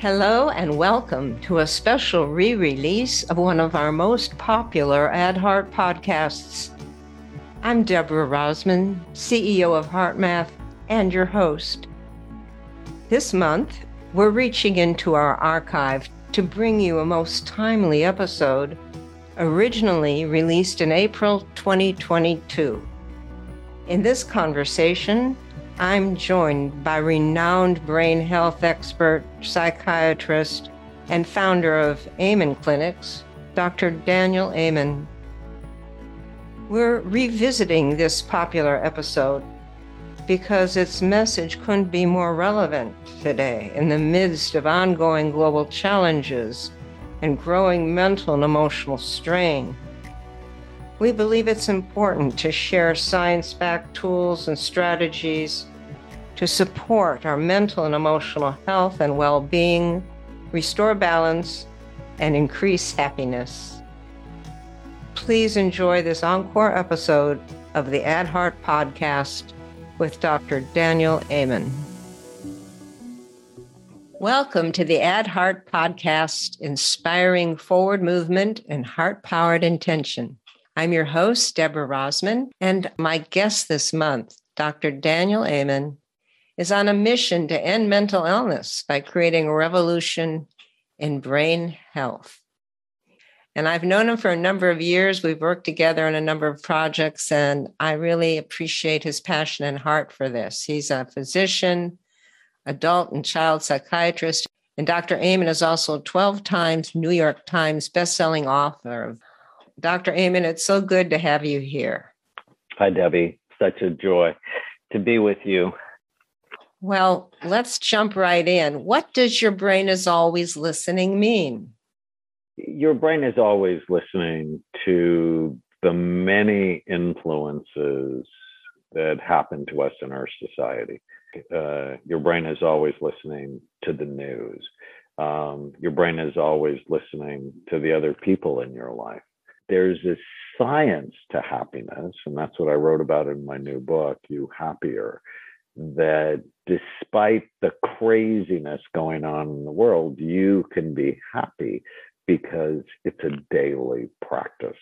Hello and welcome to a special re-release of one of our most popular AdHeart podcasts. I'm Deborah Rosman, CEO of HeartMath and your host. This month, we're reaching into our archive to bring you a most timely episode, originally released in April 2022. In this conversation, I'm joined by renowned brain health expert, psychiatrist, and founder of Amen Clinics, Dr. Daniel Amen. We're revisiting this popular episode because its message couldn't be more relevant today in the midst of ongoing global challenges and growing mental and emotional strain. We believe it's important to share science-backed tools and strategies to support our mental and emotional health and well-being, restore balance, and increase happiness. Please enjoy this encore episode of the AdHeart podcast with Dr. Daniel Amen. Welcome to the AdHeart podcast, inspiring forward movement and heart-powered intention. I'm your host, Deborah Rosman, and my guest this month, Dr. Daniel Amen, is on a mission to end mental illness by creating a revolution in brain health. And I've known him for a number of years. We've worked together on a number of projects, and I really appreciate his passion and heart for this. He's a physician, adult and child psychiatrist, and Dr. Amen is also a 12 times New York Times bestselling author. Dr. Amen, it's so good to have you here. Hi, Debbie. Such a joy to be with you. Well, let's jump right in. What does your brain is always listening mean? Your brain is always listening to the many influences that happen to us in our society. Your brain is always listening to the news. Your brain is always listening to the other people in your life. There's a science to happiness, and that's what I wrote about in my new book, You Happier, that despite the craziness going on in the world, you can be happy because it's a daily practice.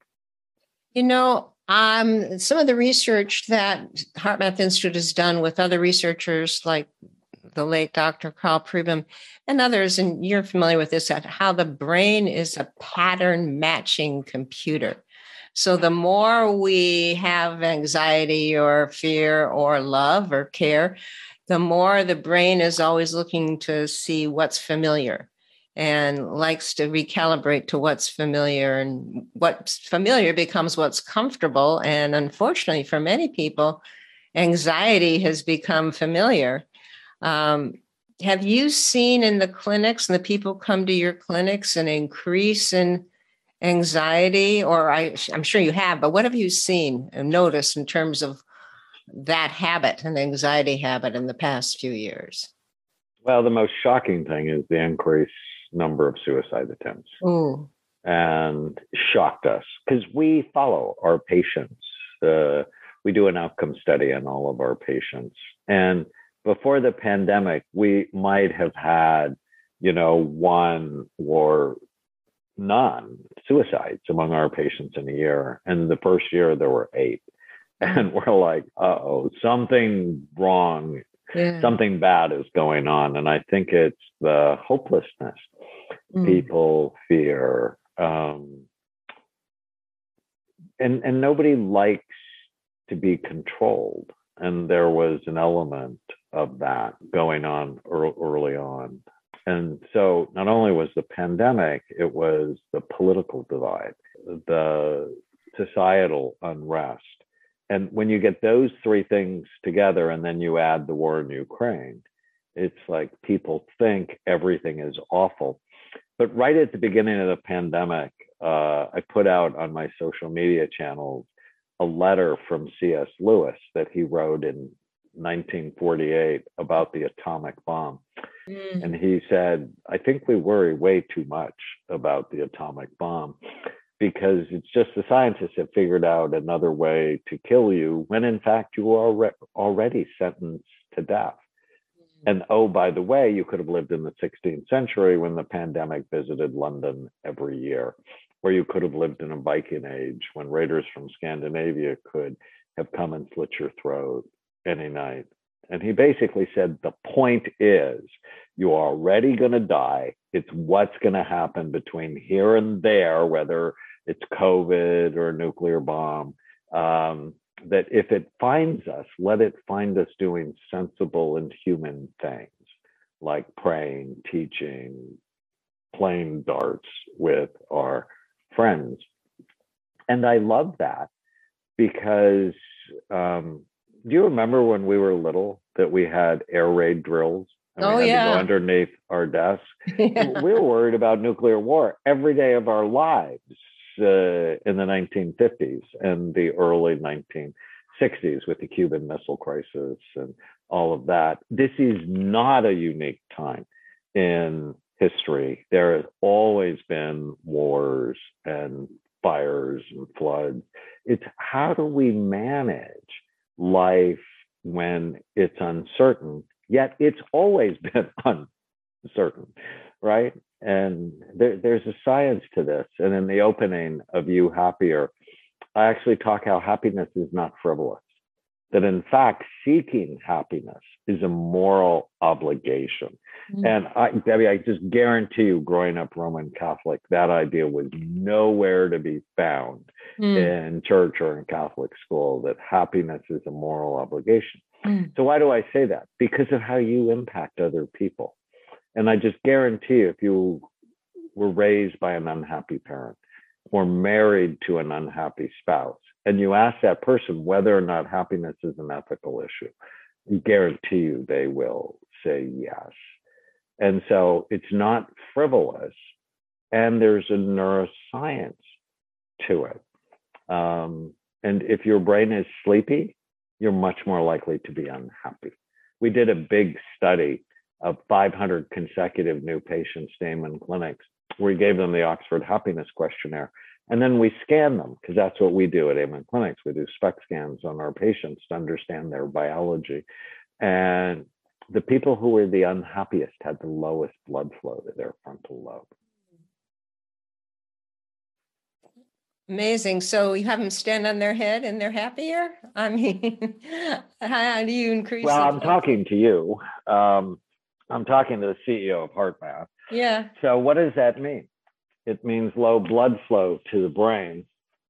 You know, some of the research that HeartMath Institute has done with other researchers like the late Dr. Carl Pribram and others, and you're familiar with this, how the brain is a pattern matching computer. So the more we have anxiety or fear or love or care, the more the brain is always looking to see what's familiar and likes to recalibrate to what's familiar, and what's familiar becomes what's comfortable. And unfortunately, for many people, anxiety has become familiar. Have you seen in the clinics, and the people come to your clinics, an increase in anxiety? Or I'm sure you have, but what have you seen and noticed in terms of that habit, an anxiety habit, in the past few years? Well, the most shocking thing is the increased number of suicide attempts. Ooh. And shocked us because we follow our patients. We do an outcome study on all of our patients. And before the pandemic, we might have had, one or none suicides among our patients in a year. And the first year there were 8. And we're like, uh-oh, something wrong. Yeah. Something bad is going on. And I think it's the hopelessness people fear. And nobody likes to be controlled. And there was an element of that going on early on. And so not only was the pandemic, it was the political divide, the societal unrest. And when you get those 3 things together and then you add the war in Ukraine, it's like people think everything is awful. But right at the beginning of the pandemic, I put out on my social media channels a letter from C.S. Lewis that he wrote in 1948 about the atomic bomb. And he said, I think we worry way too much about the atomic bomb because it's just the scientists have figured out another way to kill you when in fact you are already sentenced to death. And oh, by the way, you could have lived in the 16th century when the pandemic visited London every year, or you could have lived in a Viking age when raiders from Scandinavia could have come and slit your throat any night. And he basically said, the point is, you're already going to die. It's what's going to happen between here and there, whether it's COVID or a nuclear bomb. That if it finds us, let it find us doing sensible and human things like praying, teaching, playing darts with our friends. And I love that because do you remember when we were little that we had air raid drills and we had to go underneath our desks? Yeah. We were worried about nuclear war every day of our lives. In the 1950s and the early 1960s with the Cuban Missile Crisis and all of that. This is not a unique time in history. There has always been wars and fires and floods. It's how do we manage life when it's uncertain, yet it's always been uncertain, right? And there's a science to this. And in the opening of You Happier, I actually talk how happiness is not frivolous, that in fact, seeking happiness is a moral obligation. And Debbie, I just guarantee you, growing up Roman Catholic, that idea was nowhere to be found in church or in Catholic school, that happiness is a moral obligation. So why do I say that? Because of how you impact other people. And I just guarantee you, if you were raised by an unhappy parent or married to an unhappy spouse, and you ask that person whether or not happiness is an ethical issue, I guarantee you they will say yes. And so it's not frivolous, and there's a neuroscience to it. And if your brain is sleepy, you're much more likely to be unhappy. We did a big study of 500 consecutive new patients to Amen clinics. We gave them the Oxford Happiness Questionnaire, and then we scanned them, because that's what we do at Amen clinics. We do SPECT scans on our patients to understand their biology. And the people who were the unhappiest had the lowest blood flow to their frontal lobe. Amazing. So you have them stand on their head and they're happier? I mean, how do you increase? Well, I'm talking to you. I'm talking to the CEO of HeartMath. Yeah. So what does that mean? It means low blood flow to the brain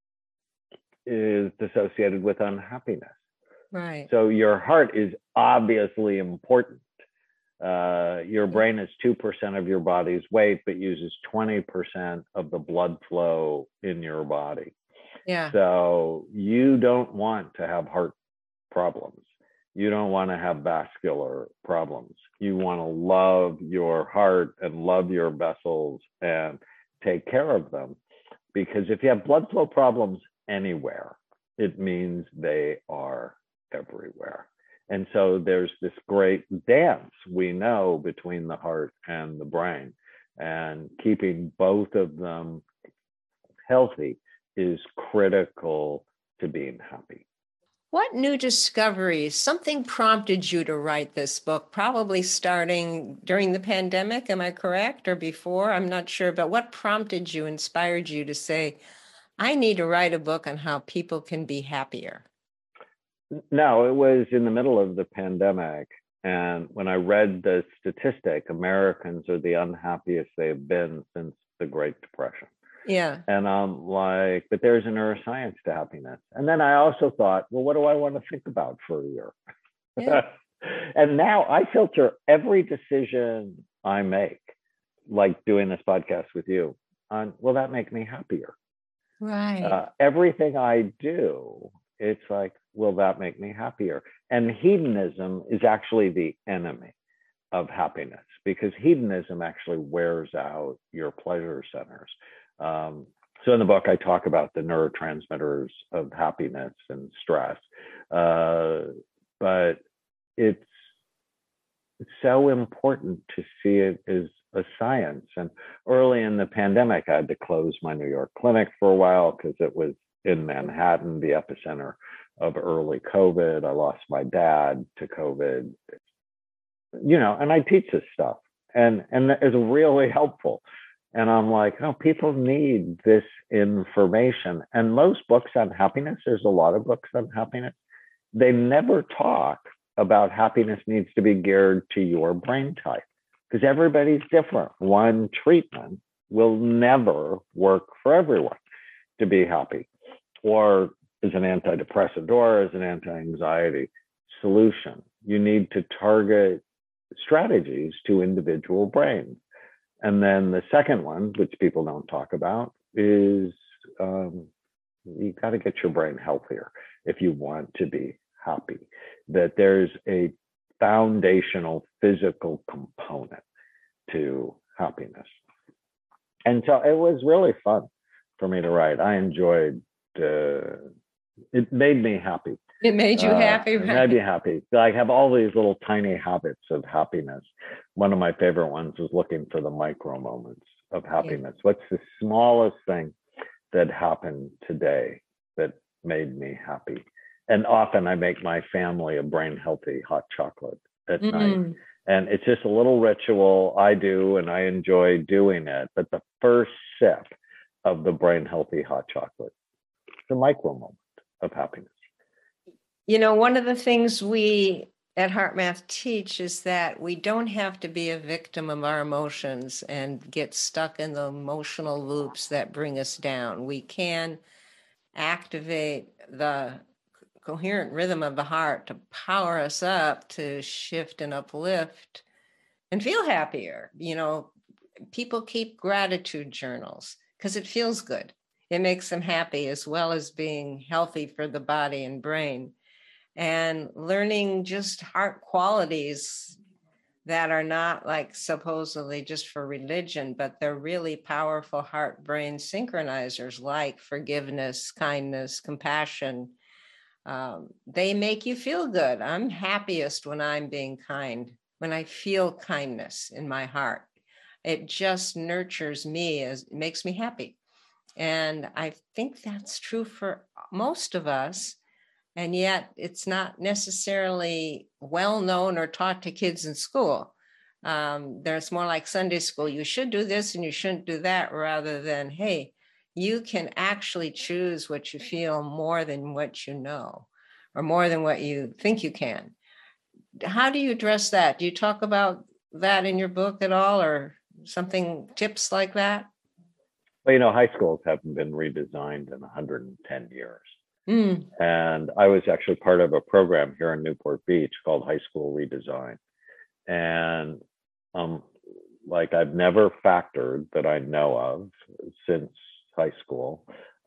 is associated with unhappiness. Right. So your heart is obviously important. Your brain is 2% of your body's weight, but uses 20% of the blood flow in your body. Yeah. So you don't want to have heart problems. You don't want to have vascular problems. You want to love your heart and love your vessels and take care of them. Because if you have blood flow problems anywhere, it means they are everywhere. And so there's this great dance, we know, between the heart and the brain. And keeping both of them healthy is critical to being happy. What new discoveries, something prompted you to write this book, probably starting during the pandemic, am I correct, or before? I'm not sure, but what prompted you, inspired you to say, I need to write a book on how people can be happier? No, it was in the middle of the pandemic. And when I read the statistic, Americans are the unhappiest they've been since the Great Depression. Yeah. And I'm like, but there's a neuroscience to happiness. And then I also thought, well, what do I want to think about for a year? Yeah. And now I filter every decision I make, like doing this podcast with you, on, will that make me happier? Right. Everything I do, it's like, will that make me happier? And hedonism is actually the enemy of happiness, because hedonism actually wears out your pleasure centers. So in the book, I talk about the neurotransmitters of happiness and stress, but it's so important to see it as a science. And early in the pandemic, I had to close my New York clinic for a while because it was in Manhattan, the epicenter of early COVID. I lost my dad to COVID. and I teach this stuff, and it's really helpful. And I'm like, oh, people need this information. And most books on happiness, there's a lot of books on happiness, they never talk about happiness needs to be geared to your brain type, because everybody's different. One treatment will never work for everyone to be happy, or as an antidepressant or as an anti-anxiety solution. You need to target strategies to individual brains. And then the second one, which people don't talk about, is you got to get your brain healthier if you want to be happy. That there's a foundational physical component to happiness. And so it was really fun for me to write. I enjoyed it. Made me happy. It made you happy, right? It made me happy. I have all these little tiny habits of happiness. One of my favorite ones is looking for the micro moments of happiness. Yeah. What's the smallest thing that happened today that made me happy? And often I make my family a brain healthy hot chocolate at night. And it's just a little ritual I do, and I enjoy doing it. But the first sip of the brain healthy hot chocolate, it's a micro moment of happiness. One of the things we at HeartMath teach is that we don't have to be a victim of our emotions and get stuck in the emotional loops that bring us down. We can activate the coherent rhythm of the heart to power us up to shift and uplift and feel happier. People keep gratitude journals because it feels good. It makes them happy, as well as being healthy for the body and brain. And learning just heart qualities that are not like supposedly just for religion, but they're really powerful heart-brain synchronizers, like forgiveness, kindness, compassion. They make you feel good. I'm happiest when I'm being kind, when I feel kindness in my heart. It just nurtures me, it makes me happy. And I think that's true for most of us. And yet it's not necessarily well known or taught to kids in school. There's more like Sunday school. You should do this and you shouldn't do that, rather than, hey, you can actually choose what you feel more than what you know, or more than what you think you can. How do you address that? Do you talk about that in your book at all, or tips like that? Well, high schools haven't been redesigned in 110 years. And I was actually part of a program here in Newport Beach called High School Redesign. And I've never factored that I know of since high school,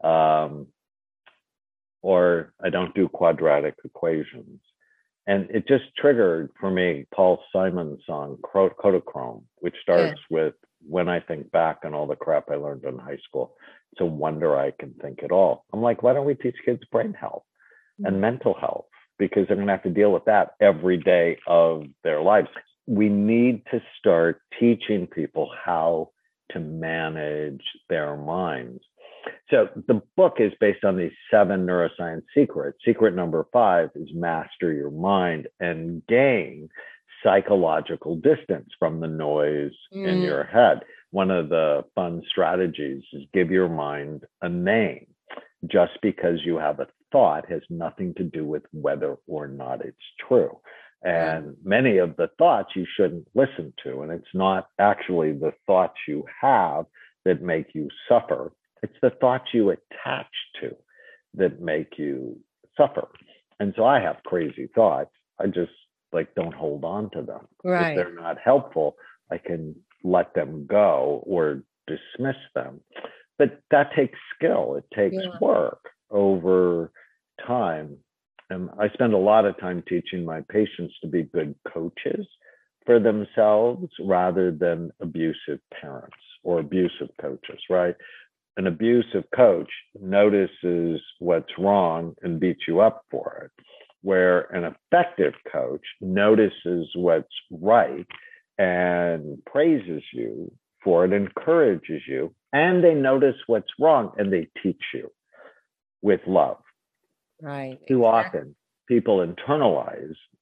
or I don't do quadratic equations. And it just triggered for me Paul Simon's song, Kodachrome, which starts with, when I think back on all the crap I learned in high school, it's a wonder I can think at all. I'm like, why don't we teach kids brain health and mental health? Because they're going to have to deal with that every day of their lives. We need to start teaching people how to manage their minds. So the book is based on these 7 neuroscience secrets. Secret number 5 is master your mind and gain psychological distance from the noise in your head. One of the fun strategies is give your mind a name. Just because you have a thought has nothing to do with whether or not it's true. And many of the thoughts you shouldn't listen to. And it's not actually the thoughts you have that make you suffer. It's the thoughts you attach to that make you suffer. And so I have crazy thoughts. I just don't hold on to them. Right. If they're not helpful, I can let them go or dismiss them. But that takes skill. It takes work over time. And I spend a lot of time teaching my patients to be good coaches for themselves rather than abusive parents or abusive coaches, right? An abusive coach notices what's wrong and beats you up for it, where an effective coach notices what's right and praises you for it, encourages you, and they notice what's wrong and they teach you with love. Right. Too often people internalize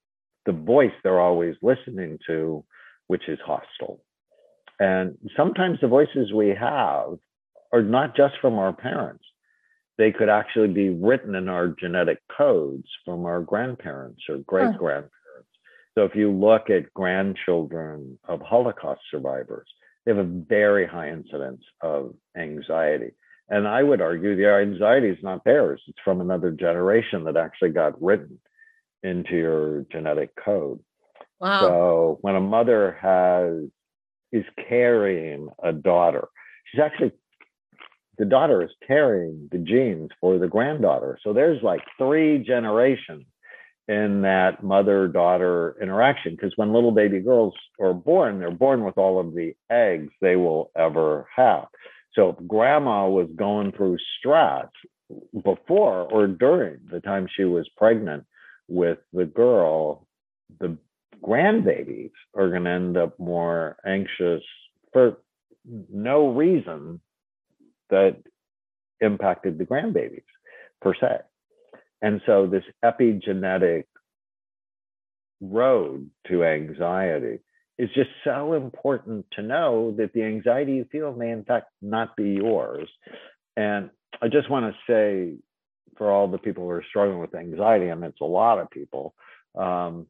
the voice they're always listening to, which is hostile. And sometimes the voices we have are not just from our parents. They could actually be written in our genetic codes from our grandparents or great grandparents. So if you look at grandchildren of Holocaust survivors, they have a very high incidence of anxiety. And I would argue the anxiety is not theirs. It's from another generation that actually got written into your genetic code. Wow. So when a mother is carrying a daughter, the daughter is carrying the genes for the granddaughter. So there's like 3 generations in that mother-daughter interaction. Because when little baby girls are born, they're born with all of the eggs they will ever have. So if grandma was going through stress before or during the time she was pregnant with the girl, the grandbabies are going to end up more anxious for no reason that impacted the grandbabies per se. And so this epigenetic road to anxiety is just so important to know that the anxiety you feel may in fact not be yours. And I just want to say, for all the people who are struggling with anxiety, and it's a lot of people, some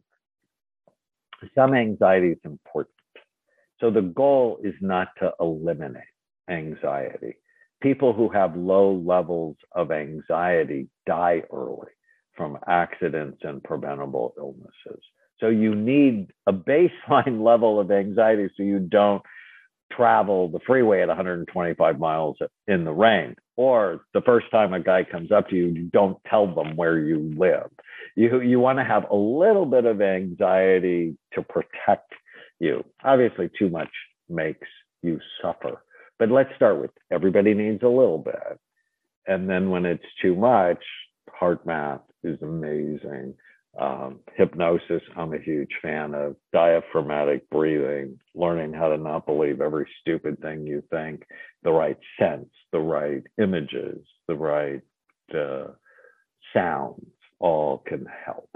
anxiety is important. So the goal is not to eliminate anxiety. People who have low levels of anxiety die early from accidents and preventable illnesses. So you need a baseline level of anxiety so you don't travel the freeway at 125 miles in the rain. Or the first time a guy comes up to you, you don't tell them where you live. You want to have a little bit of anxiety to protect you. Obviously, too much makes you suffer. But let's start with everybody needs a little bit. And then when it's too much, HeartMath is amazing. Hypnosis, I'm a huge fan of. Diaphragmatic breathing, learning how to not believe every stupid thing you think, the right sense, the right images, the right sounds, all can help.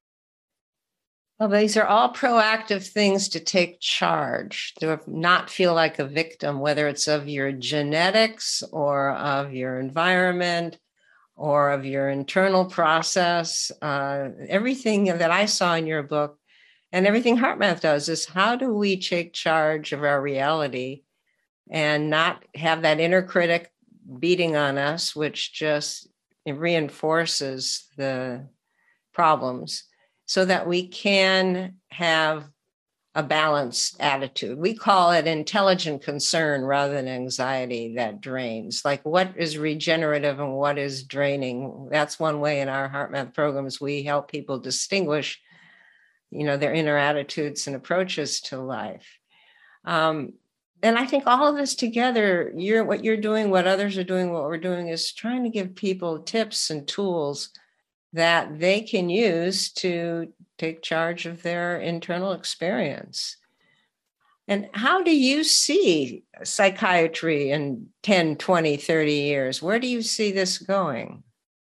Well, these are all proactive things to take charge, to not feel like a victim, whether it's of your genetics or of your environment or of your internal process. Everything that I saw in your book and everything HeartMath does is how do we take charge of our reality and not have that inner critic beating on us, which just reinforces the problems, so that we can have a balanced attitude. We call it intelligent concern rather than anxiety that drains. Like what is regenerative and what is draining? That's one way in our HeartMath programs we help people distinguish, their inner attitudes and approaches to life. And I think all of this together, what you're doing, what others are doing, what we're doing is trying to give people tips and tools that they can use to take charge of their internal experience. And how do you see psychiatry in 10, 20, 30 years? Where do you see this going?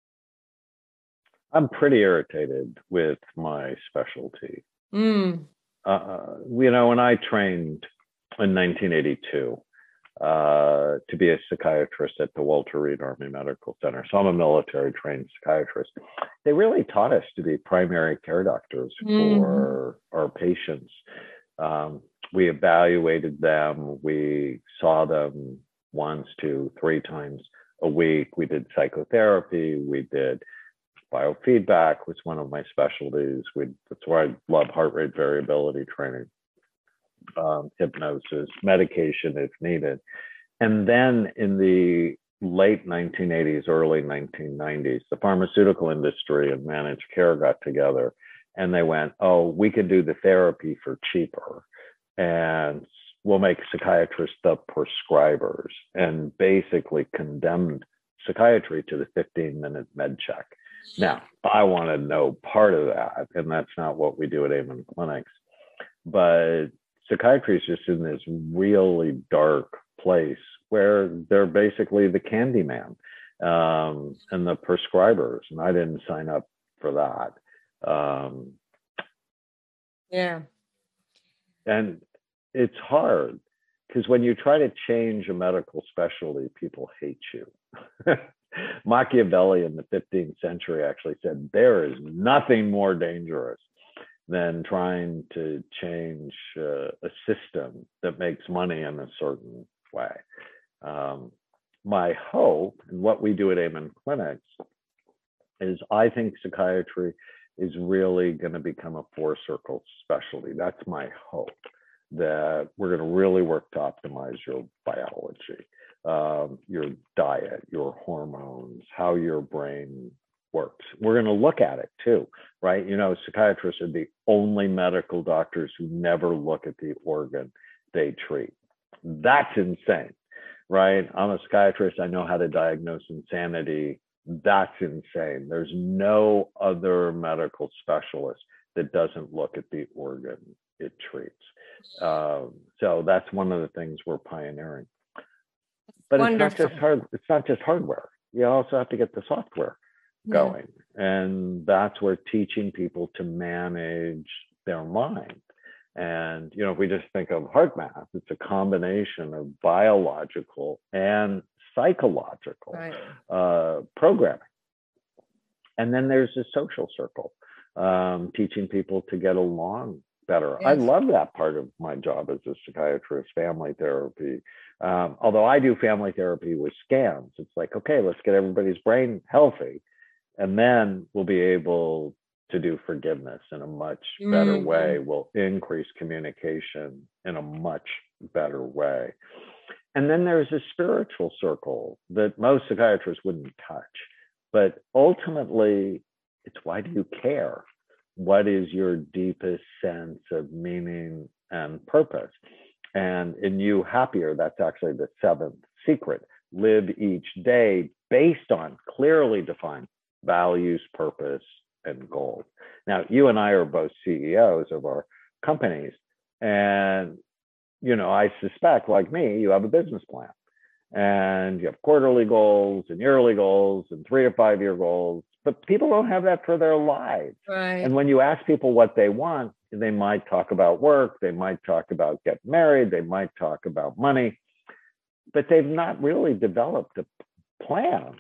I'm pretty irritated with my specialty. When I trained in 1982, to be a psychiatrist at the Walter Reed Army Medical Center. So I'm a military trained psychiatrist. They really taught us to be primary care doctors for our patients. We evaluated them. We saw them 1, 2, 3 times a week. We did psychotherapy. We did biofeedback, was one of my specialties. That's why I love heart rate variability training. Hypnosis, medication if needed. And then in the late 1980s, early 1990s, the pharmaceutical industry and managed care got together and they went, oh, we could do the therapy for cheaper and we'll make psychiatrists the prescribers, and basically condemned psychiatry to the 15-minute med check. Now, I wanted no part of that, and that's not what we do at Amen Clinics. But psychiatry is just in this really dark place where they're basically the candy man and the prescribers. And I didn't sign up for that. Yeah. And it's hard because when you try to change a medical specialty, people hate you. Machiavelli in the 15th century actually said there is nothing more dangerous than trying to change a system that makes money in a certain way. My hope and what we do at Amen Clinics is I think psychiatry is really going to become a four-circle specialty. That's my hope, that we're going to really work to optimize your biology, your diet, your hormones, how your brain works. We're going to look at it too, right? You know, psychiatrists are the only medical doctors who never look at the organ they treat. That's insane, right? I'm a psychiatrist. I know how to diagnose insanity. That's insane. There's no other medical specialist that doesn't look at the organ it treats. So that's one of the things we're pioneering. But Wonderful. It's not just hardware. You also have to get the software going. And that's where teaching people to manage their mind. And, you know, if we just think of HeartMath, it's a combination of biological and psychological programming. And then there's a social circle, teaching people to get along better. Yes. I love that part of my job as a psychiatrist, family therapy. Although I do family therapy with scans, it's like, okay, let's get everybody's brain healthy. And then we'll be able to do forgiveness in a much better way. We'll increase communication in a much better way. And then there's a spiritual circle that most psychiatrists wouldn't touch. But ultimately, it's why do you care? What is your deepest sense of meaning and purpose? And in You Happier, that's actually the seventh secret. Live each day based on clearly defined values, purpose, and goals. Now, you and I are both CEOs of our companies. And, you know, I suspect, like me, you have a business plan. And you have quarterly goals and yearly goals and 3 to 5 year goals. But people don't have that for their lives. Right. And when you ask people what they want, they might talk about work, they might talk about getting married, they might talk about money, but they've not really developed a plan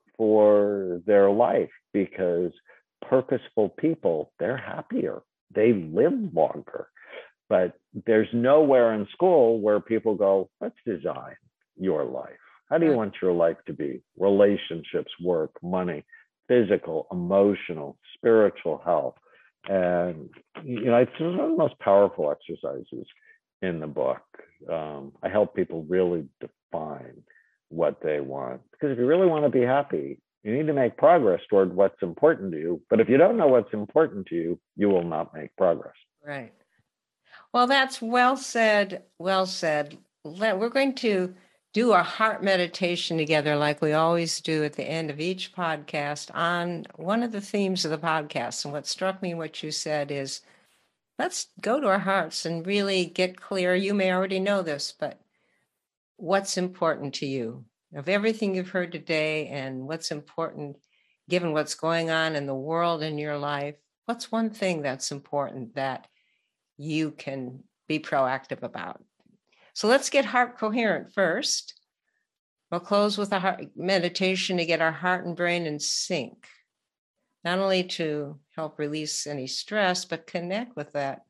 for their life, because purposeful people, they're happier, they live longer. But there's nowhere in school where people go, let's design your life. How do you want your life to be? Relationships, work, money, physical, emotional, spiritual health. And, you know, it's one of the most powerful exercises in the book. I help people really define what they want. Because if you really want to be happy, you need to make progress toward what's important to you. But if you don't know what's important to you, you will not make progress. Right. Well, that's well said. Well said. We're going to do a heart meditation together like we always do at the end of each podcast on one of the themes of the podcast. And what struck me, what you said is, let's go to our hearts and really get clear. You may already know this, but what's important to you? Of everything you've heard today and what's important, given what's going on in the world in your life, what's one thing that's important that you can be proactive about? So let's get heart coherent first. We'll close with a heart meditation to get our heart and brain in sync, not only to help release any stress, but connect with that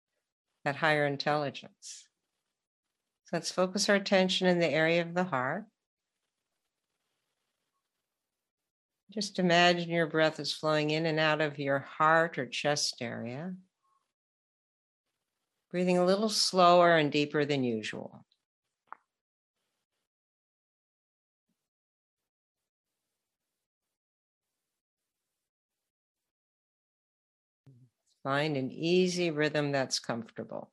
higher intelligence. So let's focus our attention in the area of the heart. Just imagine your breath is flowing in and out of your heart or chest area, breathing a little slower and deeper than usual. Find an easy rhythm that's comfortable.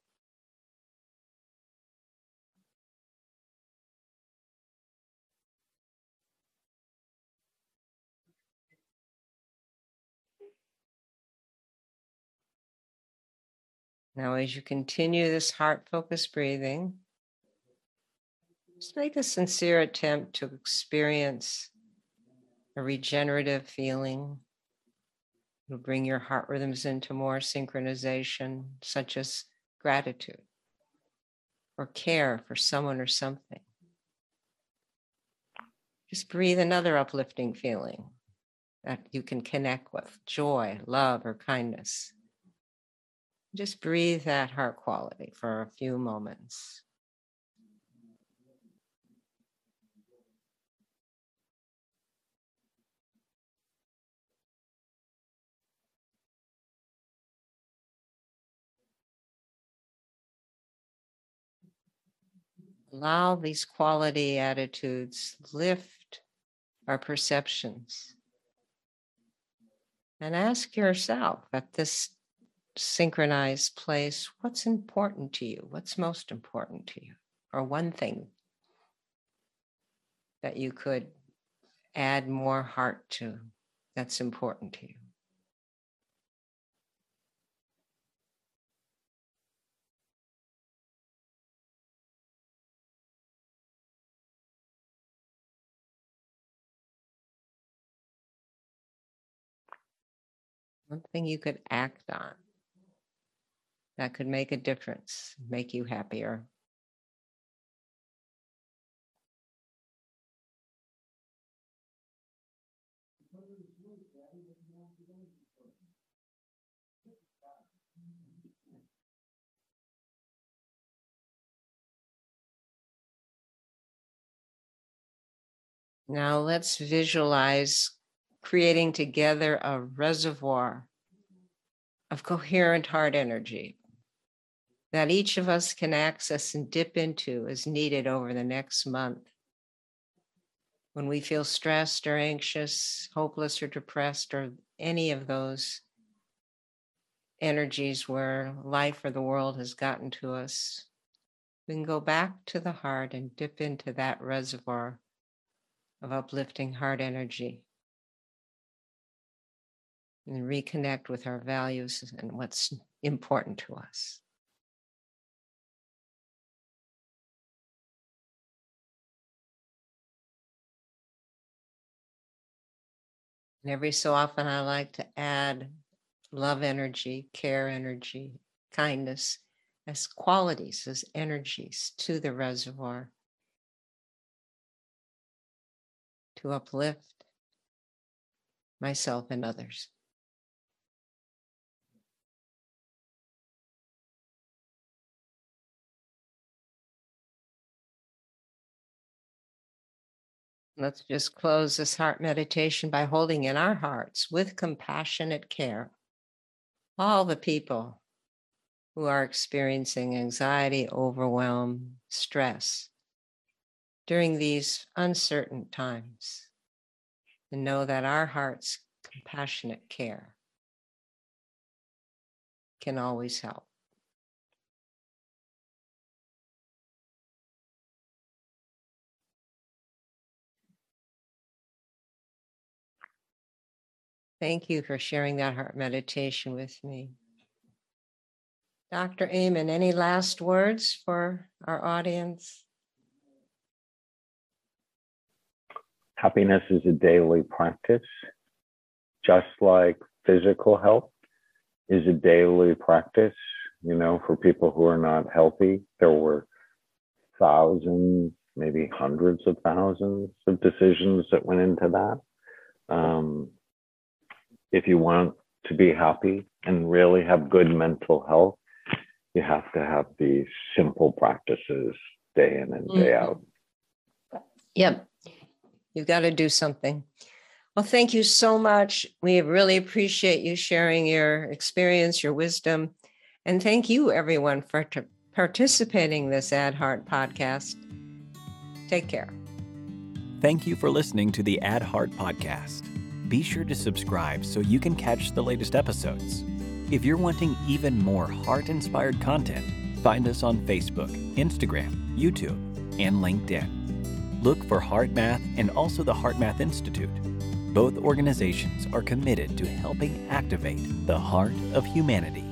Now, as you continue this heart-focused breathing, just make a sincere attempt to experience a regenerative feeling, It'll bring your heart rhythms into more synchronization, such as gratitude or care for someone or something. Just breathe another uplifting feeling that you can connect with: joy, love, or kindness. Just breathe that heart quality for a few moments. Allow these quality attitudes lift our perceptions. And ask yourself at this synchronized place, what's important to you? What's most important to you? Or one thing that you could add more heart to that's important to you. One thing you could act on that could make a difference, make you happier. Now let's visualize creating together a reservoir of coherent heart energy that each of us can access and dip into as needed over the next month. When we feel stressed or anxious, hopeless or depressed, or any of those energies where life or the world has gotten to us, we can go back to the heart and dip into that reservoir of uplifting heart energy and reconnect with our values and what's important to us. And every so often, I like to add love energy, care energy, kindness as qualities, as energies to the reservoir to uplift myself and others. Let's just close this heart meditation by holding in our hearts with compassionate care all the people who are experiencing anxiety, overwhelm, stress during these uncertain times, and know that our heart's compassionate care can always help. Thank you for sharing that heart meditation with me. Dr. Amen, any last words for our audience? Happiness is a daily practice, just like physical health is a daily practice. You know, for people who are not healthy, there were thousands, maybe hundreds of thousands of decisions that went into that. If you want to be happy and really have good mental health, you have to have these simple practices day in and day out. Yep. You've got to do something. Well, thank you so much. We really appreciate you sharing your experience, your wisdom. And thank you, everyone, for participating in this Add Heart podcast. Take care. Thank you for listening to the Add Heart podcast. Be sure to subscribe so you can catch the latest episodes. If you're wanting even more heart-inspired content, find us on Facebook, Instagram, YouTube, and LinkedIn. Look for HeartMath and also the HeartMath Institute. Both organizations are committed to helping activate the heart of humanity.